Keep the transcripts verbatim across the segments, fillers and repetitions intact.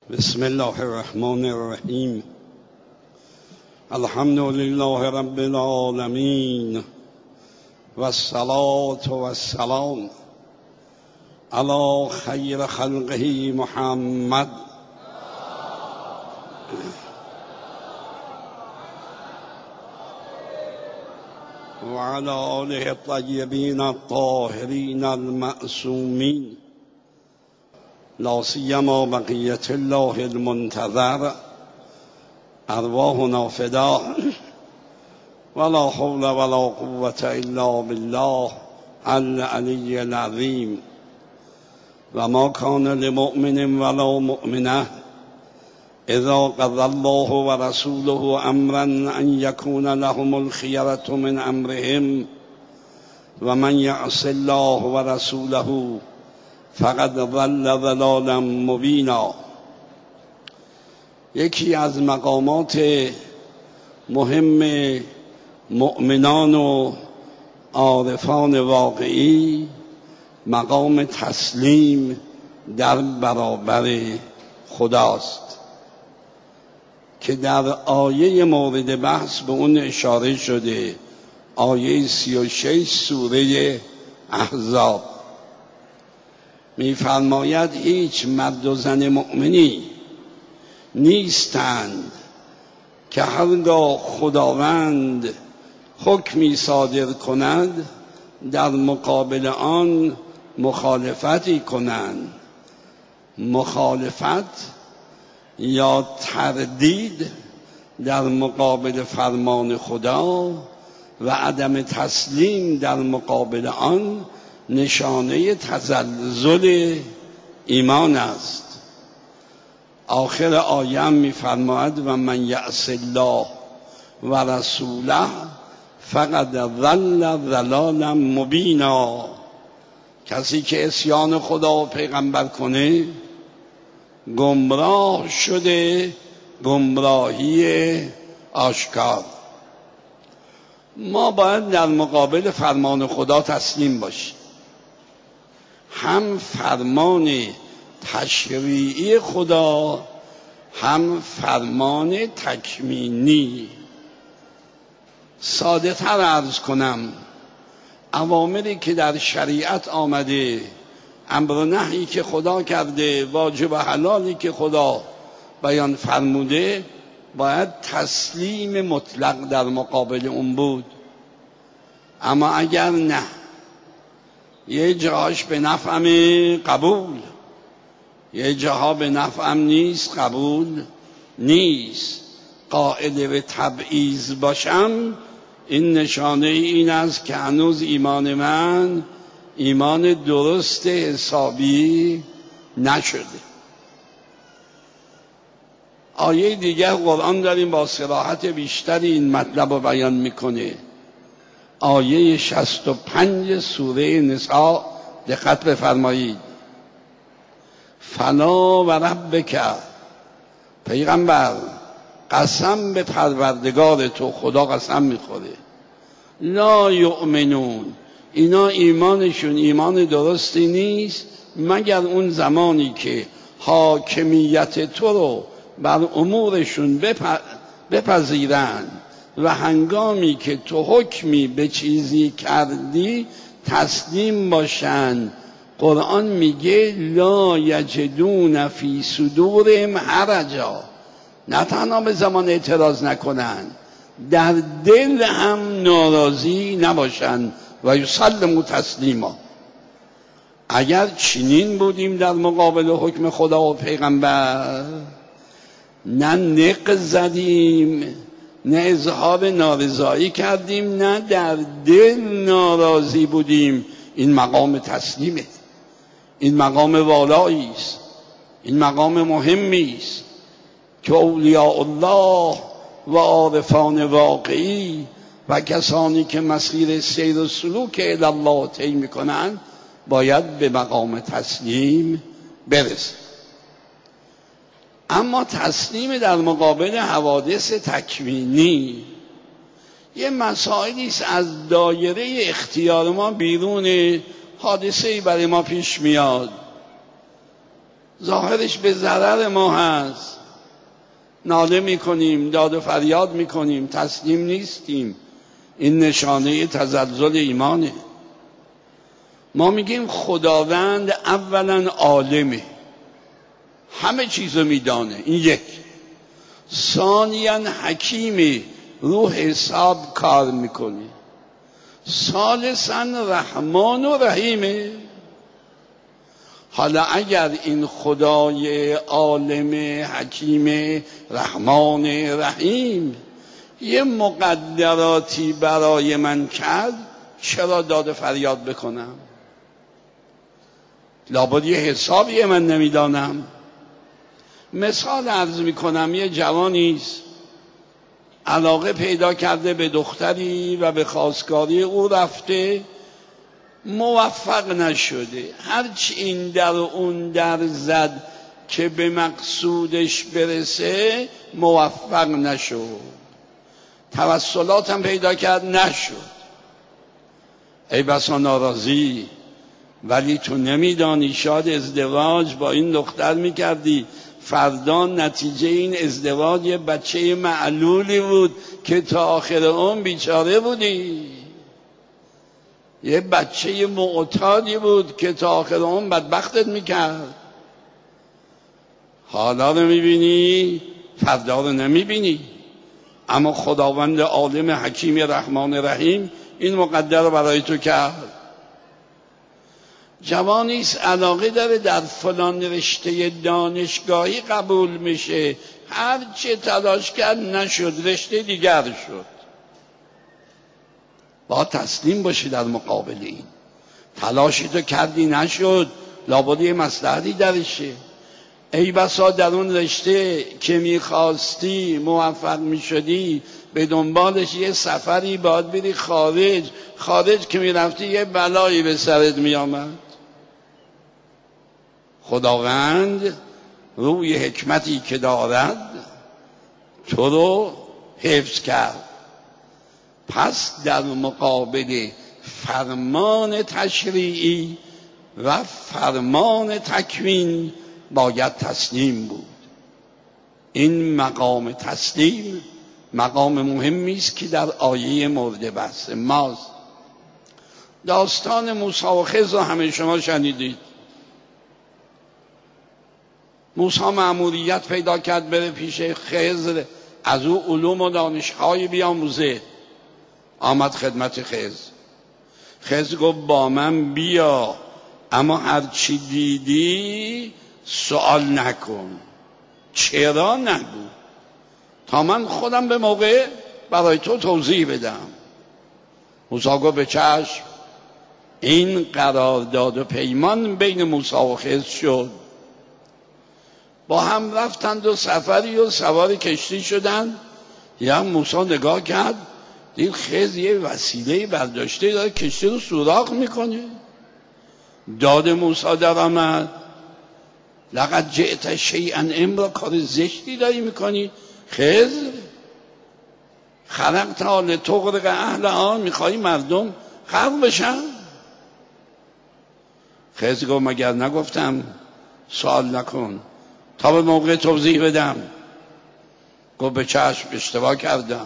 بسم الله الرحمن الرحیم. الحمد لله رب العالمین و الصلاة و السلام علی خیر خلقه محمد و علی آله الطیبین الطاهرین المعصومین، لا سیما بقیة الله المنتظر. ارواحنا فدا ولا حول ولا قوة الا بالله العلی العظیم. و ما کان لمؤمن ولا مؤمنة اذا قضى الله ورسوله امرا ان يكون لهم الخيرة من امرهم و من يعص الله ورسوله فقد ضل ضلالا مبینا. یکی از مقامات مهم مؤمنان و عارفان واقعی مقام تسلیم در برابر خداست که در آیه مورد بحث به اون اشاره شده، آیه سی و شش سوره احزاب. می‌فرماید هیچ مرد و زن مؤمنی نیستند که هرگاه خداوند حکمی صادر کند در مقابل آن مخالفتی کنند. مخالفت یا تردید در مقابل فرمان خدا و عدم تسلیم در مقابل آن نشانه تزلزل ایمان است. آخر آیه می‌فرماید و من یعص الله و رسوله فقد ضل ضلالا مبینا. کسی که عصیان خدا و پیغمبر کنه گمراه شده، گمراهی آشکار. ما باید در مقابل فرمان خدا تسلیم باشیم، هم فرمان تشریعی خدا هم فرمان تکوینی. ساده تر عرض کنم، اوامری که در شریعت آمده، امر و نهی که خدا کرده، واجب و حلالی که خدا بیان فرموده، باید تسلیم مطلق در مقابل اون بود. اما اگر نه، یه جاهاش به نفعم قبول، یه جاها به نفعم نیست قبول نیست، قائل به تبعیض باشم، این نشانه این است که هنوز ایمان من ایمان درست حسابی نشده. آیه دیگر قرآن داریم با صراحت بیشتری این مطلب رو بیان میکنه. آیه شصت و پنج سوره نساء، دقت بفرمایید. فلا و ربک، پیغمبر قسم به پروردگار تو، خدا قسم میخوره، لا یؤمنون، اینا ایمانشون ایمان درستی نیست مگر اون زمانی که حاکمیت تو رو بر امورشون بپذیرند و هنگامی که تو حکمی به چیزی کردی تسلیم باشند. قرآن میگه لا یجدون فی صدورهم حرجا، نه تنها به زمان اعتراض نکنن، در دل هم ناراضی نباشن و یسلموا تسلیما. اگر چنین بودیم در مقابل حکم خدا و پیغمبر، نه نق زدیم، نه اظهار نارضایی کردیم، نه در دل ناراضی بودیم. این مقام تسلیمه، این مقام والایی است، این مقام مهمی است که اولیاء الله و عارفان واقعی و کسانی که مسیر سیر و سلوک الی الله طی میکنند باید به مقام تسلیم برسه. اما تسلیم در مقابل حوادث تکوینی یه مسائلی است از دایره اختیار ما بیرون. حادثه‌ای برای ما پیش میاد، ظاهرش به ضرر ما هست، ناله میکنیم، داد و فریاد میکنیم، تسلیم نیستیم. این نشانه تزلزل ایمانه. ما میگیم خداوند اولا عالمه، همه چیزو میدانه، این یک. ثانیاً حکیمه، رو حساب کار میکنه. ثالثاً رحمان و رحیمه. حالا اگر این خدای عالم حکیم رحمان رحیم یه مقدراتی برای من کرد، چرا داد فریاد بکنم؟ لابد یه حسابیه من نمیدانم. مثال عرض میکنم، یه جوانیست علاقه پیدا کرده به دختری و به خواستگاری او رفته، موفق نشده. هرچی این در اون در زد که به مقصودش برسه موفق نشد. توسلات هم پیدا کرد، نشد. ای بسا ناراضی، ولی تو نمیدانی شاید ازدواج با این دختر میکردی، فردا نتیجه این ازدواج یه بچه معلولی بود که تا آخر عمر بیچاره بودی، یه بچه معتادی بود که تا آخر عمر بدبختت میکرد. حالا رو میبینی، فردا رو نمیبینی. اما خداوند عالم حکیم رحمان رحیم این مقدر رو برای تو کرد. جوانیست علاقه داره در فلان رشته دانشگاهی قبول میشه، هر چه تلاش کرد نشد، رشته دیگر شد. با تسلیم باشی در مقابل این. تلاشی تو کردی نشد، لابد یه مصلحتی درشه. ای بسا در اون رشته که میخواستی موفق میشدی، به دنبالش یه سفری باید بری خارج، خارج که میرفتی یه بلایی به سرت میامد. خداوند روی حکمتی که دارد تو رو حفظ کرد. پس در مقابل فرمان تشریعی و فرمان تکوین باید تسلیم بود. این مقام تسلیم مقام مهمی است که در آیه مورد بحث ماست. داستان موسی و خضر همه شما شنیدید. موسی مأموریت پیدا کرد بره پیش خضر، از او علوم و دانش‌های بیاموزه. آمد خدمت خضر. خضر گفت با من بیا، اما هر چی دیدی سوال نکن. چرا نگو، تا من خودم به موقع برای تو توضیح بدم. موسی گفت به چشم. این قرارداد و پیمان بین موسی و خضر شد. با هم رفتند و سفری و سوار کشتی شدند. یا موسی نگاه کرد، دید خضر یه وسیله برداشته داره کشتی رو سوراخ میکنه. داد موسی در آمد، لقد جئت شیئا امرا، کار زشتی داری میکنی خضر. خلقت لتغرق اهلها، میخوایی مردم غرق بشن. خضر گفت مگر نگفتم سوال نکن تا به موقع توضیح بدم؟ گفت به چشم، اشتباه کردم.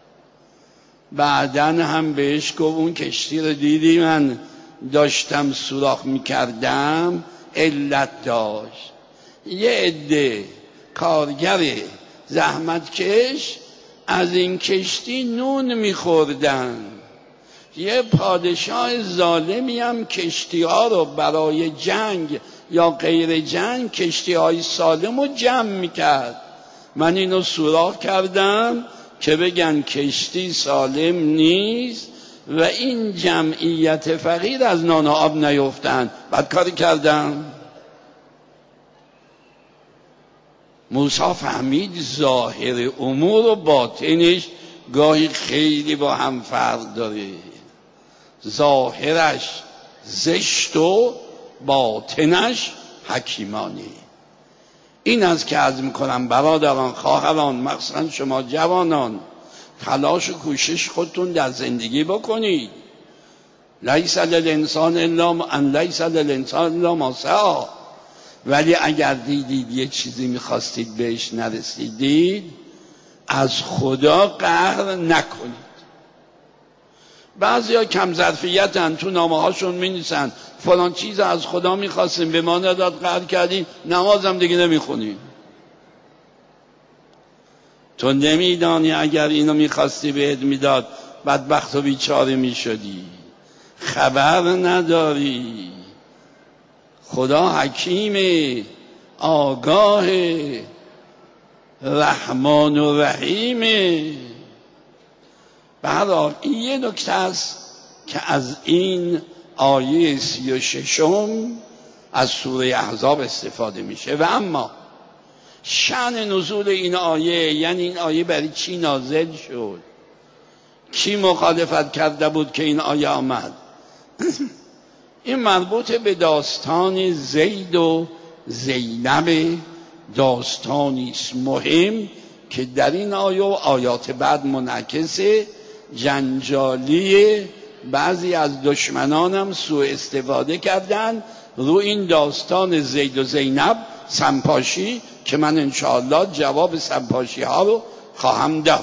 بعدن هم بهش گفت اون کشتی رو دیدی من داشتم سوراخ میکردم، علت داشت. یه عده کارگر زحمتکش از این کشتی نون میخوردن. یه پادشاه ظالمی هم کشتی ها رو برای جنگ یا غیر جنگ کشتی های سالم رو جمع میکرد. من اینو سوراخ کردم که بگن کشتی سالم نیست و این جمعیت فقیر از نان و آب نیفتن. بعد کاری کردم. موسی فهمید ظاهر امور و باطنش گاهی خیلی با هم فرق داره. ظاهرش زشت و باطنش حکیمانه. این از که عرض میکنم برادران، خواهران، مخصوصا شما جوانان، تلاش و کوشش خودتون در زندگی بکنید. لیس للانسان الا ان لیس للانسان الا ما سعی. ولی اگر دیدید یه چیزی میخواستید بهش نرسیدید، از خدا قهر نکنید. بعضیا کم ظرفیتن، تو نامه هاشون می نویسن فلان چیز از خدا میخواستیم به ما نداد، قهر کردیم، نمازم دیگه نمیخونیم. تو نمیدانی اگر اینو میخواستی بهت میداد بدبخت و بیچاره میشدی، خبر نداری. خدا حکیم، آگاه، رحمان و رحیمه. به هر حال این یه نکته است که از این آیه سی و ششم از سوره احزاب استفاده میشه. و اما شأن نزول این آیه، یعنی این آیه برای چی نازل شد، کی مخالفت کرده بود که این آیه آمد، این مربوط به داستان زید و زینب، داستانی است مهم که در این آیه و آیات بعد منعکس جنجالی بعضی از دشمنانم سوء استفاده کردن رو این داستان زید و زینب سنپاشی، که من انشاءالله جواب سنپاشی ها رو خواهم داد.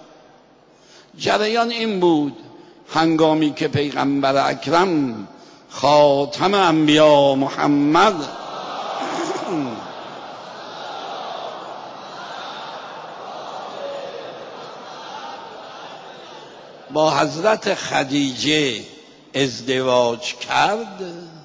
جریان این بود هنگامی که پیغمبر اکرم خاتم انبیا محمد با حضرت خدیجه ازدواج کرد،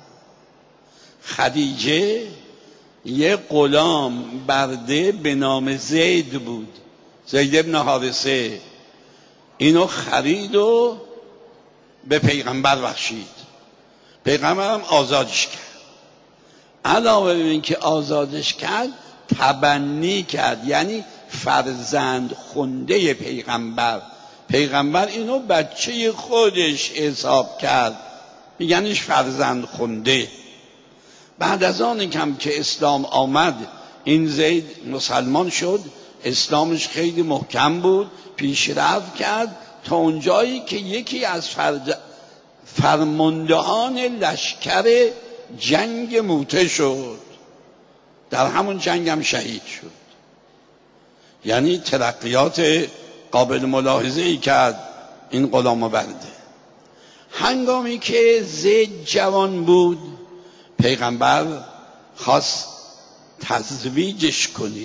خدیجه یه غلام برده به نام زید بود، زید ابن حارثه، اینو خرید و به پیغمبر بخشید. پیغمبر هم آزادش کرد. علاوه بر این که آزادش کرد، تبنی کرد، یعنی فرزند خونده پیغمبر. پیغمبر اینو بچه خودش حساب کرد، میگنش فرزند خونده. بعد از آن کم که اسلام آمد، این زید مسلمان شد، اسلامش خیلی محکم بود، پیشرفت کرد تا اونجایی که یکی از فرد فرماندهان لشکر جنگ موته شد. در همون جنگ هم شهید شد. یعنی ترقیات قابل ملاحظه ای کرد این غلام برده. هنگامی که زید جوان بود، پیغمبر خواست تزویجش کنه.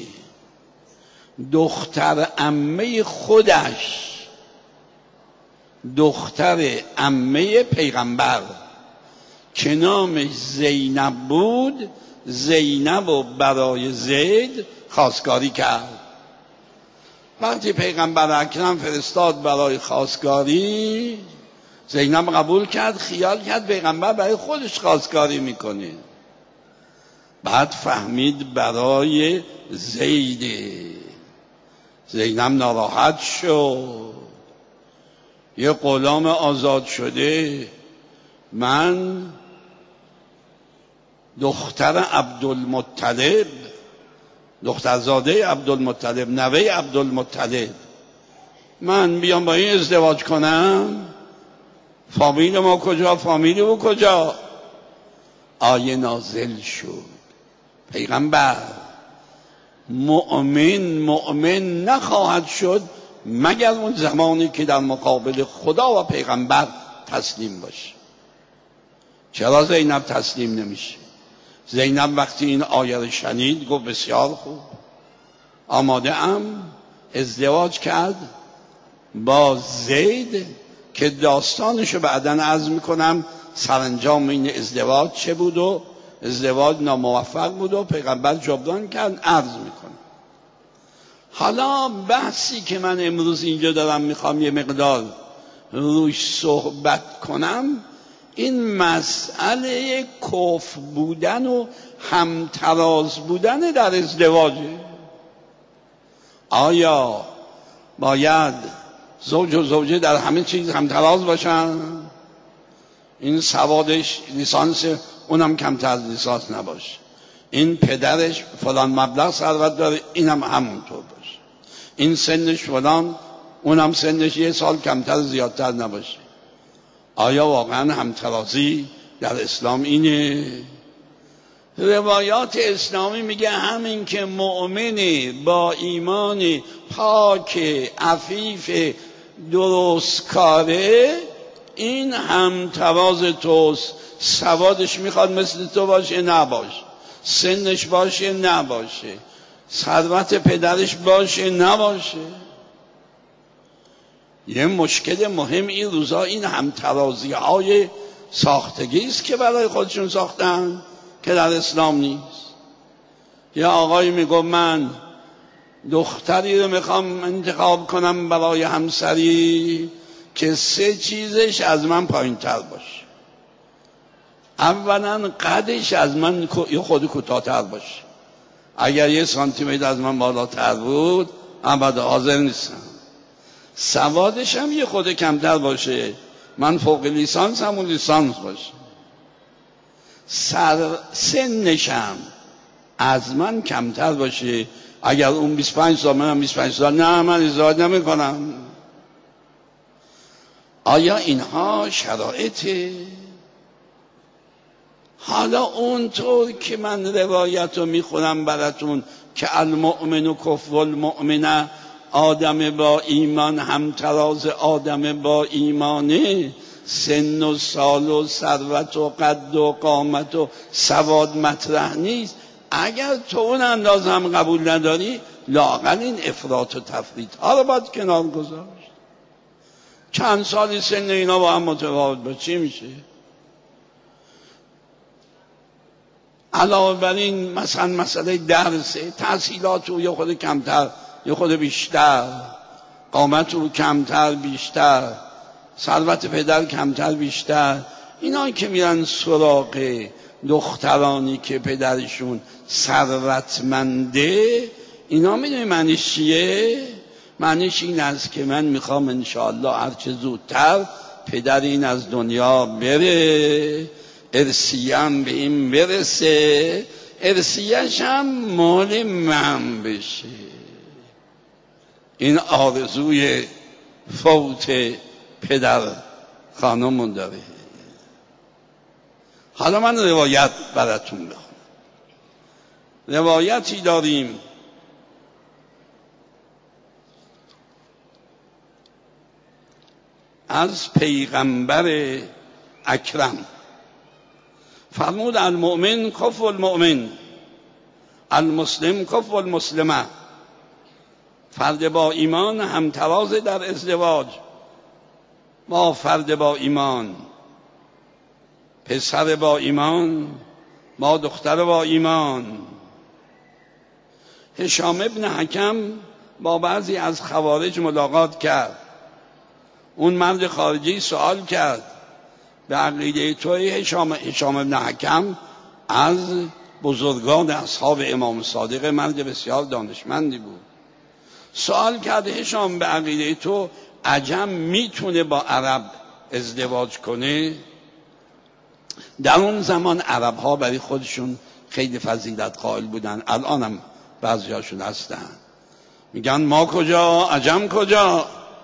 دختر عمه خودش، دختر عمه پیغمبر که نامش زینب بود، زینب رو برای زید خواستگاری کرد. وقتی پیغمبر اکرم فرستاد برای خواستگاری، زینب قبول کرد، خیال کرد پیغمبر برای خودش خواستگاری میکنه. بعد فهمید برای زیده. زینب ناراحت شد، یه غلام آزاد شده، من دختر عبدالمطلب، دخترزاده عبدالمطلب، نوه عبدالمطلب، من بیام با این ازدواج کنم؟ فامیل ما کجا؟ فامیل او کجا؟ آیه نازل شد. پیغمبر مؤمن مؤمن نخواهد شد مگر اون زمانی که در مقابل خدا و پیغمبر تسلیم باشه. چرا زینب تسلیم نمیشه؟ زینب وقتی این آیه رو شنید گفت بسیار خوب، آماده ام. ازدواج کرد با زید که داستانشو بعداً عرض میکنم سرانجام این ازدواج چه بود و ازدواج ناموفق بود و پیغمبر جبران کرد، عرض میکنم. حالا بحثی که من امروز اینجا دارم میخوام یه مقدار روش صحبت کنم، این مسئله کف بودن و همتراز بودن در ازدواجه. آیا باید زوج و زوجه در همه چیز همتراز باشن؟ این سوادش لیسانس، اونم کمتر از لیسانس نباشه. این پدرش فلان مبلغ ثروت داره، اینم همونطور باشه. این سنش فلان، اونم سنش یه سال کمتر زیادتر نباشه. آیا واقعا همترازی در اسلام اینه؟ روایات اسلامی میگه همین که مؤمنی با ایمان پاک عفیف درست کاره، این هم تواز توست. سوادش میخواد مثل تو باشه نباشه، سنش باشه نباشه، ثروت پدرش باشه نباشه. یه مشکل مهم این روزا این همترازی های ساختگی است که برای خودشون ساختن که در اسلام نیست. یا آقای میگه من دختری رو میخوام انتخاب کنم برای همسری که سه چیزش از من پایین تر باشه. اولا قدش از من یه خود کوتاه‌تر باشه. اگر یه سانتی متر از من بالاتر بود ابدا حاضر نیستم. سوادش هم یه خود کمتر باشه، من فوق لیسانس هم اون لیسانس باشه. سر سنشم از من کمتر باشه. اگر اون بیست و پنج سال منم بیست و پنج سال، نه من ازدواج نمی کنم. آیا اینها شرایطه؟ حالا اونطور که من روایت رو میخونم براتون که المؤمن کف المؤمنه، آدم با ایمان همتراز آدم با ایمانه، سن و سال و ثروت و قد و قامت و سواد مطرح نیست. اگر تو اون اندازه هم قبول نداری، لااقل این افراط و تفریط ها رو باید کنار گذاشت. چند سالی سن اینا با هم متفاوت با چی میشه؟ علاوه بر این مثلا مسئله درس، تحصیلات رو یه خود کمتر یه خود بیشتر، قامت رو کمتر بیشتر، ثروت پدر کمتر بیشتر، اینا که میرن سراغ دخترانی که پدرشون ثروتمنده، اینا میدونی معنیش چیه؟ معنیش این است که من میخوام انشاءالله هرچه زودتر پدر این از دنیا بره، ارثیه‌ام به این برسه، ارثیه‌ش هم مال من بشه. این آرزوی فوت پدر خانمون داره. حالا من روایت براتون بخونم. روایتی داریم از پیغمبر اکرم، فرمود المؤمن کف المؤمن، المسلم کف المسلمه. فرد با ایمان همتراز در ازدواج با فرد با ایمان، پسر با ایمان با دختر با ایمان. هشام ابن حکم با بعضی از خوارج ملاقات کرد. اون مرد خارجی سوال کرد به عقیده توی هشام هشام ابن حکم از بزرگان اصحاب امام صادق، مرد بسیار دانشمندی بود. سوال کرد هشام به عقیده تو عجم میتونه با عرب ازدواج کنه؟ در اون زمان عرب ها برای خودشون خیلی فضیلت قائل بودن، الان هم بعضی هاشون هستن. میگن ما کجا عجم کجا،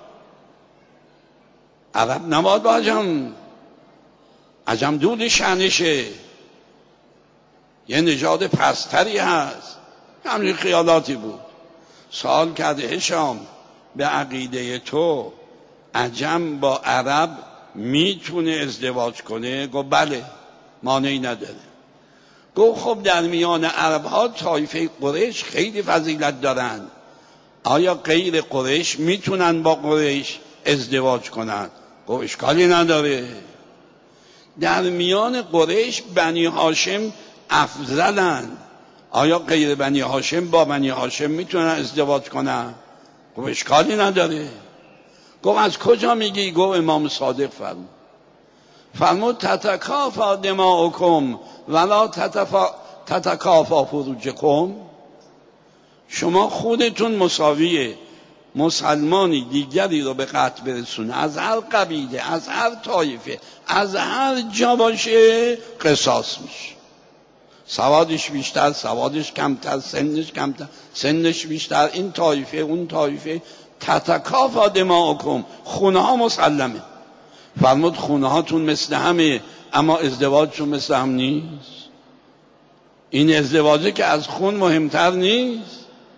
عرب نباید با عجم، عجم دود شأنشه، یه نژاد پستری هست. همین خیالاتی بود. سوال کرده هشام به عقیده تو عجم با عرب میتونه ازدواج کنه؟ گفت بله، مانعی نداره. گفت خب در میان عرب ها طایفه قریش خیلی فضیلت دارن، آیا غیر قریش میتونن با قریش ازدواج کنن؟ گفت اشکالی نداره. در میان قریش بنی هاشم افضلن، آیا غیر بنی هاشم با بنی هاشم میتونن ازدواج کنن؟ گفت اشکالی نداره. گفت از کجا میگی؟ گفت امام صادق فرمود فرمود تتکافا دماؤکم ولا تتکافا فروجکم. شما خودتون مساویه، مسلمانی دیگری رو به قتل برسونه از هر قبیله، از هر طایفه، از هر جا باشه، قصاص میشه. سوادش بیشتر، سوادش کمتر، سنش کمتر، سنش بیشتر، این طایفه اون طایفه، تتکافا دماؤکم. خونه ها مسلمه. فرمود خونه هاتون مثل همه، اما ازدواجشون مثل هم نیست. این ازدواجه که از خون مهمتر نیست.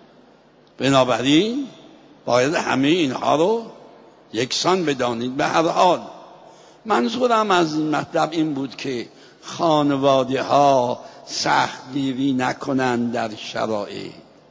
بنابراین باید همه اینها رو یکسان بدانید. به هر حال منظورم از این مطلب این بود که خانواده ها سختگیری نکنند در شرایط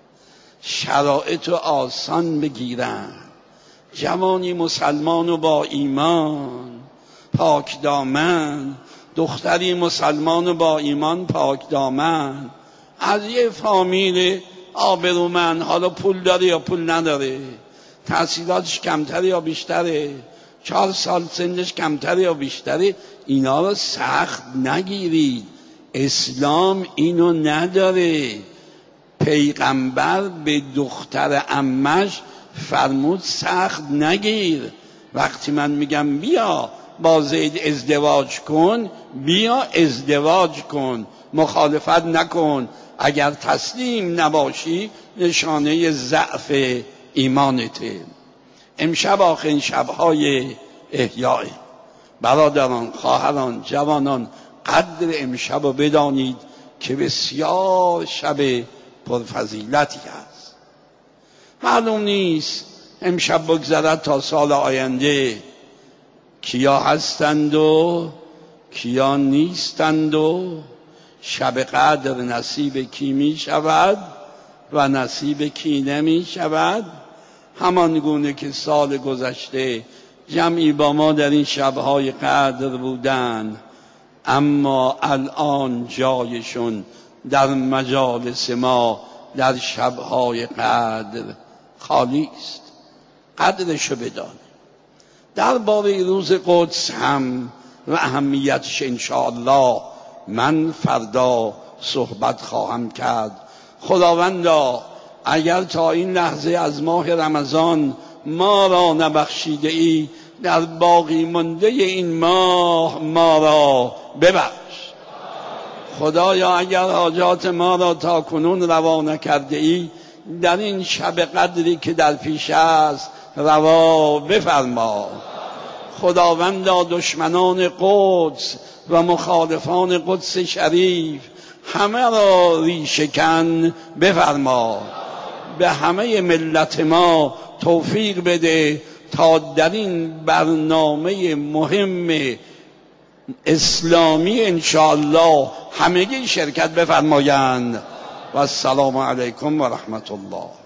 شرایط رو آسان بگیرن. جوانی مسلمان و با ایمان پاک دامن، دختری مسلمان و با ایمان پاک دامن، از یه فامیل آبرومند، حالا پول داره یا پول نداره، تحصیلاتش کمتره یا بیشتره، چهار سال سنش کمتره یا بیشتره، اینا رو سخت نگیرید. اسلام اینو نداره. پیغمبر به دختر عمش فرمود سخت نگیر. وقتی من میگم بیا با زید ازدواج کن، بیا ازدواج کن، مخالفت نکن. اگر تسلیم نباشی نشانه ضعف ایمانته. امشب آخرین شبهای احیای. برادران، خواهران، جوانان، قدر امشب رو بدانید که بسیار شب پرفضیلتی هست. معلوم نیست امشب بگذرد تا سال آینده کیا هستند و کیا نیستند و شب قدر نصیب کی می شود و نصیب کی نمی شود. همان گونه که سال گذشته جمعی با ما در این شبهای قدر بودند، اما الان جایشون در مجالس ما در شبهای قدر خالی است. قدرشو بدانید. درباره روز قدس هم و اهمیتش انشاءالله من فردا صحبت خواهم کرد. خداوندا اگر تا این لحظه از ماه رمضان ما را نبخشیده ای، در باقی مانده این ماه ما را ببخش. خدایا اگر حاجات ما را تا کنون روا نکرده ای، در این شب قدری که در پیش است روا بفرما. خداوندا دشمنان قدس و مخالفان قدس شریف همه را ریشه‌کن بفرما. به همه ملت ما توفیق بده تا در این برنامه مهم اسلامی انشاءالله همگی شرکت بفرمایند. و السلام علیکم و رحمت الله.